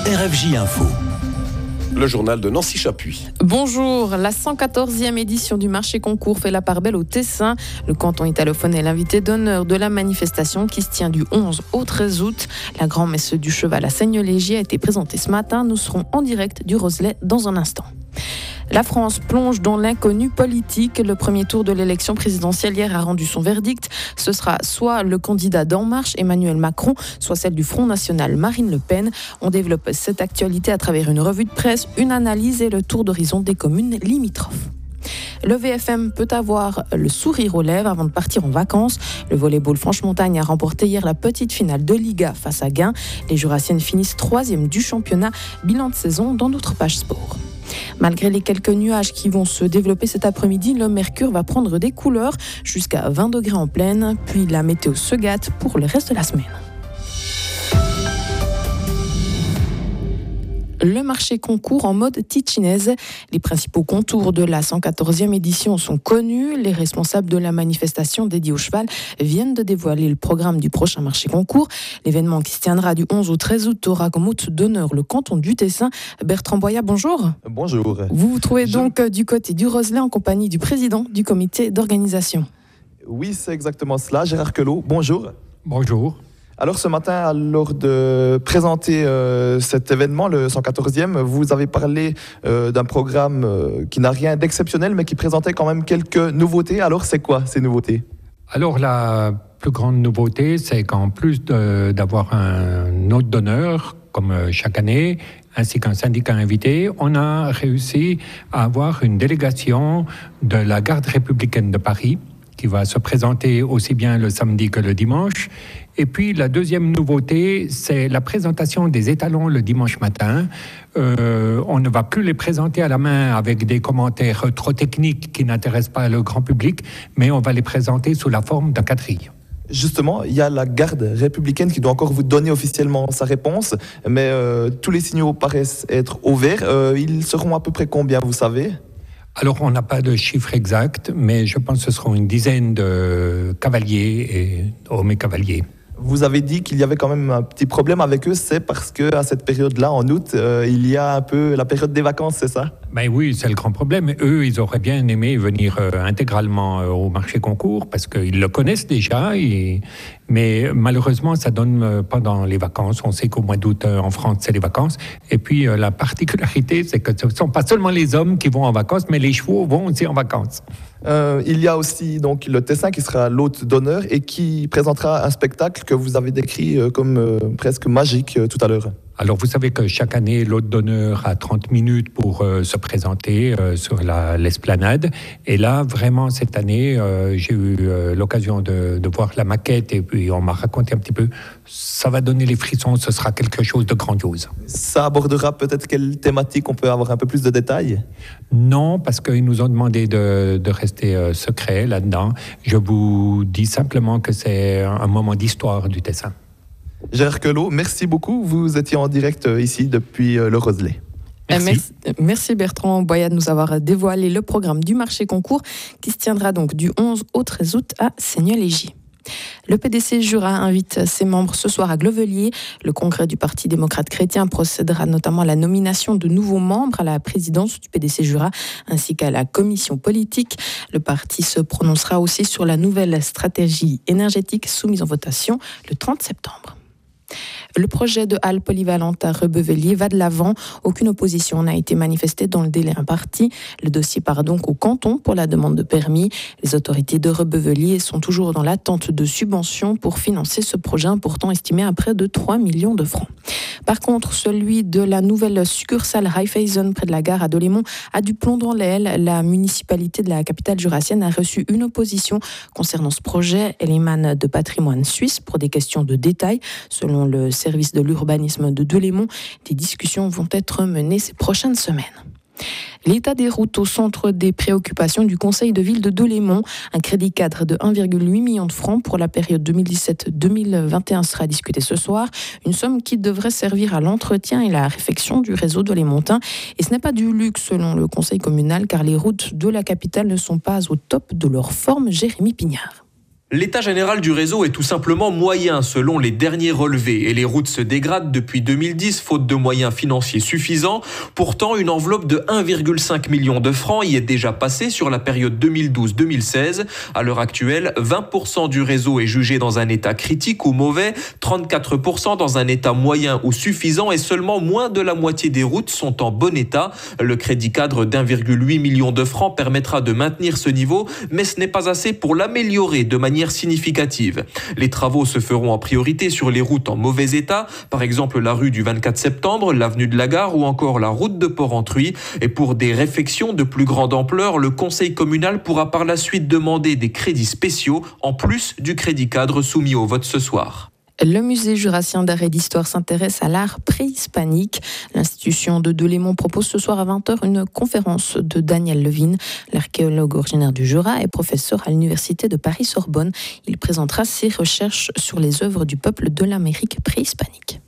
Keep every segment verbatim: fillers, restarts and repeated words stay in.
R F J Info. Le journal de Nancy Chapuis. Bonjour, la cent quatorzième édition du marché concours fait la part belle au Tessin. Le canton italophone est l'invité d'honneur de la manifestation qui se tient du onze au treize août. La grand-messe du cheval à Seignelay a été présentée ce matin. Nous serons en direct du Roselet dans un instant. La France plonge dans l'inconnu politique. Le premier tour de l'élection présidentielle hier a rendu son verdict. Ce sera soit le candidat d'En Marche, Emmanuel Macron, soit celle du Front National, Marine Le Pen. On développe cette actualité à travers une revue de presse, une analyse et le tour d'horizon des communes limitrophes. Le V F M peut avoir le sourire aux lèvres avant de partir en vacances. Le volleyball Franche-Montagne a remporté hier la petite finale de Liga face à Gain. Les Jurassiennes finissent troisième du championnat. Bilan de saison dans notre page sport. Malgré les quelques nuages qui vont se développer cet après-midi, le mercure va prendre des couleurs jusqu'à vingt degrés en pleine, puis la météo se gâte pour le reste de la semaine. Le marché concours en mode ticinaise. Les principaux contours de la cent quatorzième édition sont connus. Les responsables de la manifestation dédiée au cheval viennent de dévoiler le programme du prochain marché concours. L'événement qui se tiendra du onze au treize août aura comme hôte d'honneur le canton du Tessin. Bertrand Boyat, bonjour. Bonjour. Vous vous trouvez donc Je... du côté du Roselet en compagnie du président du comité d'organisation. Oui, c'est exactement cela. Gérard Queloz, bonjour. Bonjour. Alors ce matin, lors de présenter euh, cet événement, le cent quatorzième, vous avez parlé euh, d'un programme euh, qui n'a rien d'exceptionnel, mais qui présentait quand même quelques nouveautés. Alors c'est quoi ces nouveautés ? Alors la plus grande nouveauté, c'est qu'en plus de, d'avoir un hôte d'honneur, comme chaque année, ainsi qu'un syndicat invité, on a réussi à avoir une délégation de la garde républicaine de Paris, qui va se présenter aussi bien le samedi que le dimanche. Et puis la deuxième nouveauté, c'est la présentation des étalons le dimanche matin. Euh, on ne va plus les présenter à la main avec des commentaires trop techniques qui n'intéressent pas le grand public, mais on va les présenter sous la forme d'un quadrille. Justement, il y a la garde républicaine qui doit encore vous donner officiellement sa réponse, mais euh, tous les signaux paraissent être au vert. Euh, ils seront à peu près combien, vous savez ? Alors, on n'a pas de chiffre exact, mais je pense que ce seront une dizaine de cavaliers et hommes et cavaliers. Vous avez dit qu'il y avait quand même un petit problème avec eux, c'est parce qu'à cette période-là, en août, euh, il y a un peu la période des vacances, c'est ça ? Ben oui, c'est le grand problème. Eux, ils auraient bien aimé venir euh, intégralement euh, au marché concours parce qu'ils le connaissent déjà. Et... Mais malheureusement, ça donne euh, pendant les vacances. On sait qu'au mois d'août, euh, en France, c'est les vacances. Et puis, euh, la particularité, c'est que ce ne sont pas seulement les hommes qui vont en vacances, mais les chevaux vont aussi en vacances. Euh, il y a aussi donc le Tessin qui sera l'hôte d'honneur et qui présentera un spectacle que vous avez décrit euh, comme euh, presque magique euh, tout à l'heure. Alors, vous savez que chaque année, l'hôte d'honneur a trente minutes pour euh, se présenter euh, sur la, l'esplanade. Et là, vraiment, cette année, euh, j'ai eu euh, l'occasion de, de voir la maquette et puis on m'a raconté un petit peu. Ça va donner les frissons, ce sera quelque chose de grandiose. Ça abordera peut-être quelle thématique, on peut avoir un peu plus de détails ? Non, parce qu'ils nous ont demandé de, de rester euh, secrets là-dedans. Je vous dis simplement que c'est un moment d'histoire du Tessin. Gérard Queloz, merci beaucoup. Vous étiez en direct ici depuis le Roselet. Merci. Merci, merci Bertrand Boyat de nous avoir dévoilé le programme du marché concours qui se tiendra donc du onze au treize août à Seignelay. Le P D C Jura invite ses membres ce soir à Glevelier. Le congrès du Parti démocrate chrétien procédera notamment à la nomination de nouveaux membres à la présidence du P D C Jura ainsi qu'à la commission politique. Le parti se prononcera aussi sur la nouvelle stratégie énergétique soumise en votation le trente septembre. Le projet de halle polyvalente à Rebeuvellier va de l'avant. Aucune opposition n'a été manifestée dans le délai imparti. Le dossier part donc au canton pour la demande de permis. Les autorités de Rebeuvellier sont toujours dans l'attente de subventions pour financer ce projet important estimé à près de trois millions de francs. Par contre, celui de la nouvelle succursale Raiffeisen près de la gare à Delémont a du plomb dans l'aile. La municipalité de la capitale jurassienne a reçu une opposition concernant ce projet. Elle émane de Patrimoine Suisse pour des questions de détail. Selon le service de l'urbanisme de Delémont, des discussions vont être menées ces prochaines semaines. L'état des routes au centre des préoccupations du Conseil de ville de Delémont. Un crédit cadre de un virgule huit million de francs pour la période deux mille dix-sept deux mille vingt et un sera discuté ce soir. Une somme qui devrait servir à l'entretien et la réfection du réseau delémontain. Et ce n'est pas du luxe selon le conseil communal car les routes de la capitale ne sont pas au top de leur forme. Jérémy Pignard. L'état général du réseau est tout simplement moyen selon les derniers relevés et les routes se dégradent depuis deux mille dix faute de moyens financiers suffisants. Pourtant, une enveloppe de un virgule cinq million de francs y est déjà passée sur la période deux mille douze deux mille seize. À l'heure actuelle, vingt pour cent du réseau est jugé dans un état critique ou mauvais, trente-quatre pour cent dans un état moyen ou suffisant et seulement moins de la moitié des routes sont en bon état. Le crédit cadre d'un virgule huit million de francs permettra de maintenir ce niveau, mais ce n'est pas assez pour l'améliorer de manière significative. Les travaux se feront en priorité sur les routes en mauvais état, par exemple la rue du vingt-quatre septembre, l'avenue de la Gare ou encore la route de Port-Entruy. Et pour des réfections de plus grande ampleur, le conseil communal pourra par la suite demander des crédits spéciaux en plus du crédit cadre soumis au vote ce soir. Le musée jurassien d'art et d'histoire s'intéresse à l'art préhispanique. L'institution de Delémont propose ce soir à vingt heures une conférence de Daniel Levine, l'archéologue originaire du Jura et professeur à l'université de Paris-Sorbonne. Il présentera ses recherches sur les œuvres du peuple de l'Amérique préhispanique.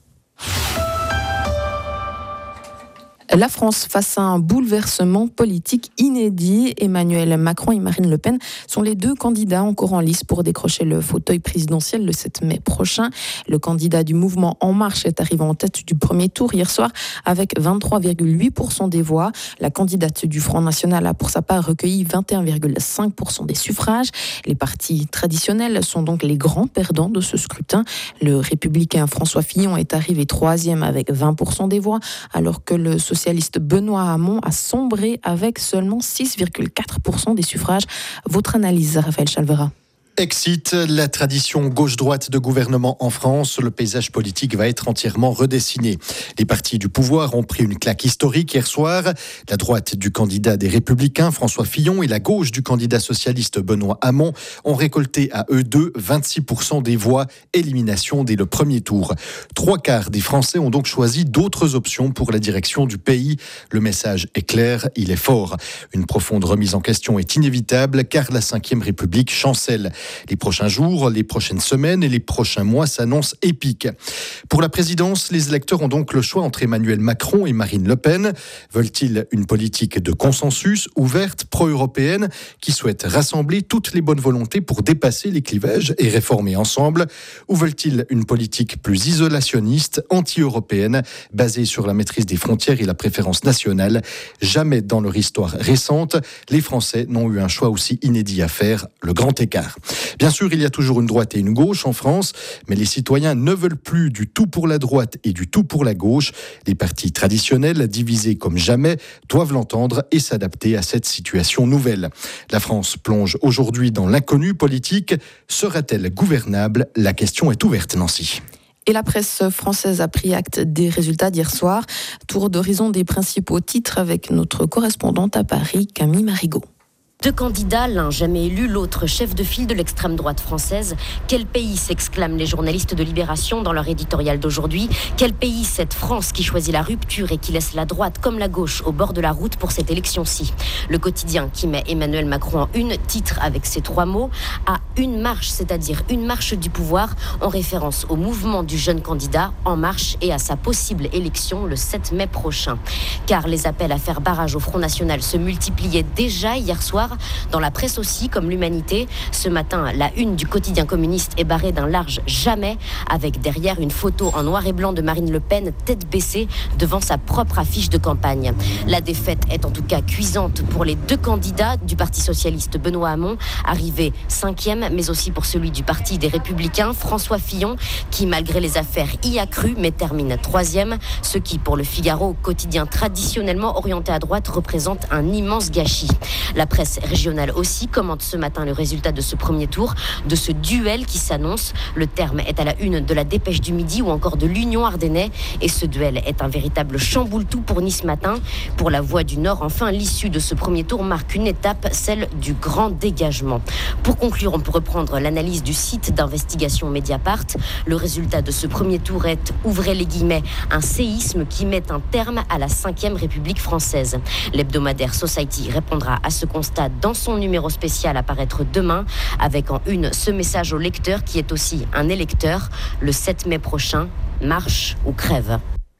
La France face à un bouleversement politique inédit. Emmanuel Macron et Marine Le Pen sont les deux candidats encore en lice pour décrocher le fauteuil présidentiel le sept mai prochain. Le candidat du mouvement En Marche est arrivé en tête du premier tour hier soir avec vingt-trois virgule huit pour cent des voix. La candidate du Front National a pour sa part recueilli vingt et un virgule cinq pour cent des suffrages. Les partis traditionnels sont donc les grands perdants de ce scrutin. Le républicain François Fillon est arrivé troisième avec vingt pour cent des voix, alors que le socialiste Benoît Hamon a sombré avec seulement six virgule quatre pour cent des suffrages. Votre analyse, Raphaël Chalvera? Exit la tradition gauche-droite de gouvernement en France. Le paysage politique va être entièrement redessiné. Les partis du pouvoir ont pris une claque historique hier soir. La droite du candidat des Républicains, François Fillon, et la gauche du candidat socialiste Benoît Hamon ont récolté à eux deux vingt-six pour cent des voix. Élimination dès le premier tour. Trois quarts des Français ont donc choisi d'autres options pour la direction du pays. Le message est clair, il est fort. Une profonde remise en question est inévitable car la cinquième République chancelle. Les prochains jours, les prochaines semaines et les prochains mois s'annoncent épiques. Pour la présidence, les électeurs ont donc le choix entre Emmanuel Macron et Marine Le Pen. Veulent-ils une politique de consensus, ouverte, pro-européenne, qui souhaite rassembler toutes les bonnes volontés pour dépasser les clivages et réformer ensemble? Ou veulent-ils une politique plus isolationniste, anti-européenne, basée sur la maîtrise des frontières et la préférence nationale? Jamais dans leur histoire récente, les Français n'ont eu un choix aussi inédit à faire, le grand écart. Bien sûr, il y a toujours une droite et une gauche en France, mais les citoyens ne veulent plus du tout pour la droite et du tout pour la gauche. Les partis traditionnels, divisés comme jamais, doivent l'entendre et s'adapter à cette situation nouvelle. La France plonge aujourd'hui dans l'inconnu politique. Sera-t-elle gouvernable? La question est ouverte, Nancy. Et la presse française a pris acte des résultats d'hier soir. Tour d'horizon des principaux titres avec notre correspondante à Paris, Camille Marigot. Deux candidats, l'un jamais élu, l'autre chef de file de l'extrême droite française. Quel pays, s'exclament les journalistes de Libération dans leur éditorial d'aujourd'hui. Quel pays, cette France qui choisit la rupture et qui laisse la droite comme la gauche au bord de la route pour cette élection-ci. Le quotidien qui met Emmanuel Macron en une titre avec ces trois mots, à une marche, c'est-à-dire une marche du pouvoir, en référence au mouvement du jeune candidat En Marche et à sa possible élection le sept mai prochain. Car les appels à faire barrage au Front National se multipliaient déjà hier soir. Dans la presse aussi, comme l'Humanité. Ce matin, la une du quotidien communiste est barrée d'un large jamais, avec derrière une photo en noir et blanc de Marine Le Pen, tête baissée, devant sa propre affiche de campagne. La défaite est en tout cas cuisante pour les deux candidats du Parti socialiste Benoît Hamon, arrivé cinquième, mais aussi pour celui du Parti des Républicains, François Fillon, qui malgré les affaires y a cru, mais termine troisième, ce qui pour le Figaro, quotidien traditionnellement orienté à droite, représente un immense gâchis. La presse régionale aussi commente ce matin le résultat de ce premier tour, de ce duel qui s'annonce. Le terme est à la une de la Dépêche du Midi ou encore de l'Union Ardennais. Et ce duel est un véritable chamboule-tout pour Nice Matin. Pour la Voix du Nord, enfin, l'issue de ce premier tour marque une étape, celle du grand dégagement. Pour conclure, on peut reprendre l'analyse du site d'investigation Mediapart. Le résultat de ce premier tour est, ouvrez les guillemets, un séisme qui met un terme à la cinquième République française. L'hebdomadaire Society répondra à ce constat dans son numéro spécial à paraître demain, avec en une ce message au lecteur qui est aussi un électeur. Le sept mai prochain, marche ou crève.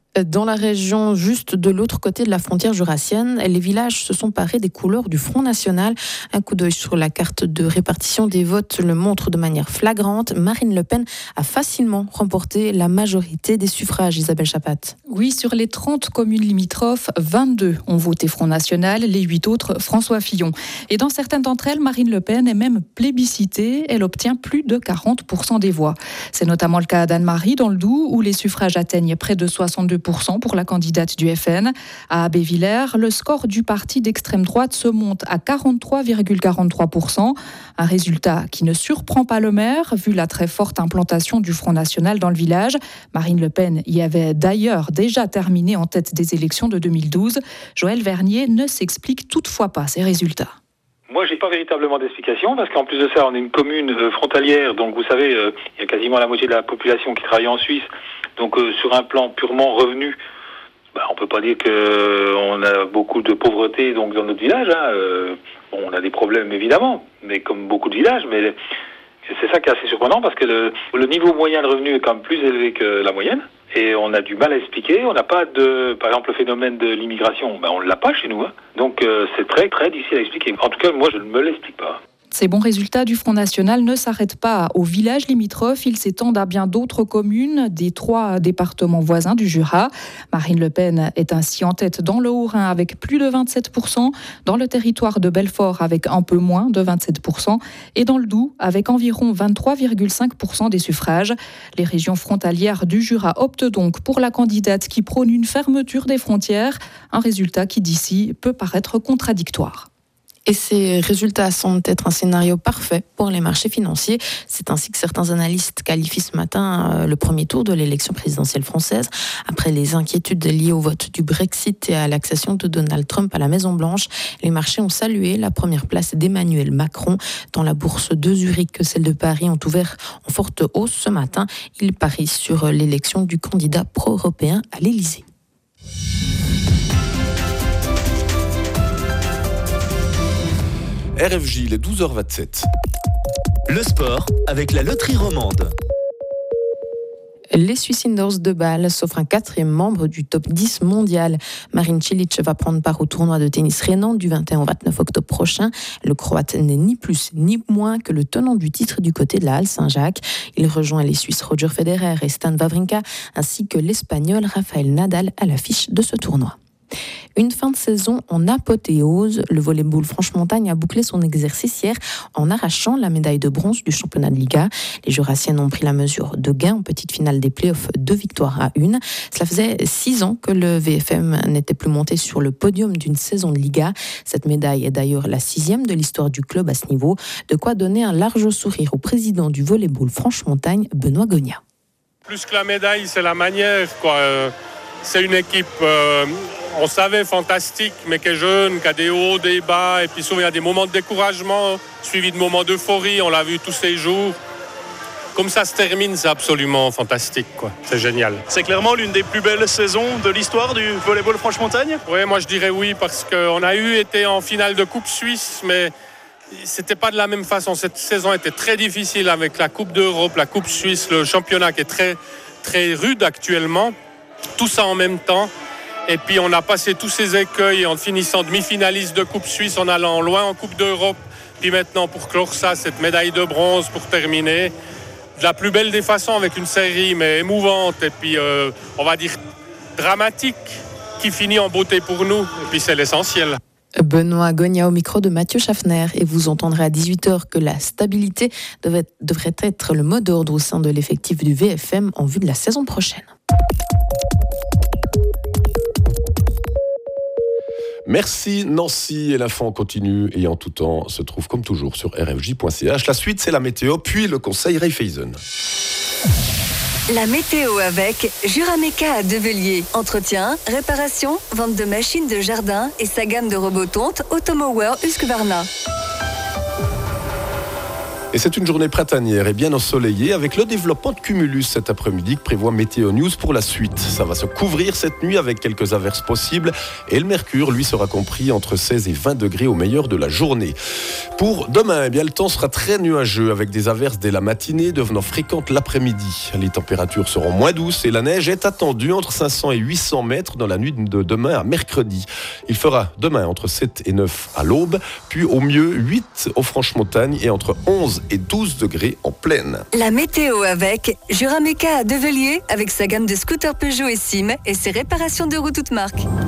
Dans la région juste de l'autre côté de la frontière jurassienne, les villages se sont parés des couleurs du Front National. Un coup d'œil sur la carte de répartition des votes le montre de manière flagrante. Marine Le Pen a facilement remporté la majorité des suffrages, Isabelle Chapat. Oui, sur les trente communes limitrophes, vingt-deux ont voté Front National, les huit autres François Fillon. Et dans certaines d'entre elles, Marine Le Pen est même plébiscitée. Elle obtient plus de quarante pour cent des voix. C'est notamment le cas d'Anne-Marie dans le Doubs, où les suffrages atteignent près de soixante-deux pour cent pour la candidate du F N. À Abbé-Villers, le score du parti d'extrême droite se monte à quarante-trois virgule quarante-trois pour cent. Un résultat qui ne surprend pas le maire, vu la très forte implantation du Front National dans le village. Marine Le Pen y avait d'ailleurs déjà terminé en tête des élections de deux mille douze. Joël Vernier ne s'explique toutefois pas ces résultats. Moi, j'ai pas véritablement d'explication parce qu'en plus de ça, on est une commune euh, frontalière, donc vous savez, euh, il y a quasiment la moitié de la population qui travaille en Suisse. Donc, euh, sur un plan purement revenu, bah, on peut pas dire que euh, on a beaucoup de pauvreté donc dans notre village. Hein, euh, bon, on a des problèmes évidemment, mais comme beaucoup de villages, mais c'est ça qui est assez surprenant parce que le, le niveau moyen de revenu est quand même plus élevé que la moyenne. Et on a du mal à expliquer. On n'a pas de, par exemple, le phénomène de l'immigration. Ben, on ne l'a pas chez nous. Hein. Donc, euh, c'est très, très difficile à expliquer. En tout cas, moi, je ne me l'explique pas. Ces bons résultats du Front National ne s'arrêtent pas aux villages limitrophes, ils s'étendent à bien d'autres communes des trois départements voisins du Jura. Marine Le Pen est ainsi en tête dans le Haut-Rhin avec plus de vingt-sept pour cent, dans le territoire de Belfort avec un peu moins de vingt-sept pour cent et dans le Doubs avec environ vingt-trois virgule cinq pour cent des suffrages. Les régions frontalières du Jura optent donc pour la candidate qui prône une fermeture des frontières, un résultat qui d'ici peut paraître contradictoire. Et ces résultats semblent être un scénario parfait pour les marchés financiers. C'est ainsi que certains analystes qualifient ce matin le premier tour de l'élection présidentielle française. Après les inquiétudes liées au vote du Brexit et à l'accession de Donald Trump à la Maison-Blanche, les marchés ont salué la première place d'Emmanuel Macron. Tant la bourse de Zurich que celle de Paris ont ouvert en forte hausse ce matin. Ils parient sur l'élection du candidat pro-européen à l'Élysée. R F J, il est douze heures vingt-sept. Le sport avec la loterie romande. Les Swiss Indoors de Bâle s'offrent un quatrième membre du top dix mondial. Marin Cilic va prendre part au tournoi de tennis rhénan du vingt et un au vingt-neuf octobre prochain. Le Croate n'est ni plus ni moins que le tenant du titre du côté de la Halle Saint-Jacques. Il rejoint les Suisses Roger Federer et Stan Wawrinka ainsi que l'Espagnol Rafael Nadal à l'affiche de ce tournoi. Une fin de saison en apothéose. Le volleyball Franche-Montagne a bouclé son exercice hier en arrachant la médaille de bronze du championnat de Liga. Les Jurassiennes ont pris la mesure de gain en petite finale des playoffs, deux victoires à une. Cela faisait six ans que le V F M n'était plus monté sur le podium d'une saison de Liga. Cette médaille est d'ailleurs la sixième de l'histoire du club à ce niveau. De quoi donner un large sourire au président du volleyball Franche-Montagne, Benoît Gogna. Plus que la médaille, c'est la manière, quoi. C'est une équipe... Euh... On savait fantastique, mais qui est jeune, qui a des hauts, des bas, et puis souvent il y a des moments de découragement, suivis de moments d'euphorie, on l'a vu tous ces jours. Comme ça se termine, c'est absolument fantastique, quoi. C'est génial. C'est clairement l'une des plus belles saisons de l'histoire du volleyball Franche-Montagne ? Oui, moi je dirais oui, parce qu'on a eu été en finale de Coupe Suisse, mais c'était pas de la même façon. Cette saison était très difficile avec la Coupe d'Europe, la Coupe Suisse, le championnat qui est très, très rude actuellement. Tout ça en même temps. Et puis on a passé tous ces écueils en finissant demi-finaliste de Coupe Suisse, en allant loin en Coupe d'Europe. Puis maintenant pour clore ça, cette médaille de bronze pour terminer. De la plus belle des façons avec une série mais émouvante et puis euh, on va dire dramatique qui finit en beauté pour nous. Et puis c'est l'essentiel. Benoît Gogna au micro de Mathieu Schaffner et vous entendrez à dix-huit heures que la stabilité devrait, devrait être le mot d'ordre au sein de l'effectif du V F M en vue de la saison prochaine. Merci Nancy, et l'info continue et en tout temps se trouve comme toujours sur r f j point c h. La suite c'est la météo, puis le conseil Raiffeisen. La météo avec Jurameca à Develier. Entretien, réparation, vente de machines de jardin et sa gamme de robots tontes Automower Husqvarna. Et c'est une journée printanière et bien ensoleillée avec le développement de cumulus cet après-midi que prévoit Météo News pour la suite. Ça va se couvrir cette nuit avec quelques averses possibles et le mercure, lui, sera compris entre seize et vingt degrés au meilleur de la journée. Pour demain, eh bien, le temps sera très nuageux avec des averses dès la matinée devenant fréquentes l'après-midi. Les températures seront moins douces et la neige est attendue entre cinq cents et huit cents mètres dans la nuit de demain à mercredi. Il fera demain entre sept et neuf à l'aube, puis au mieux huit aux Franches-Montagnes et entre onze et douze degrés en plaine. La météo avec Jurameca à Develier avec sa gamme de scooters Peugeot et Sim et ses réparations de roues toutes marques.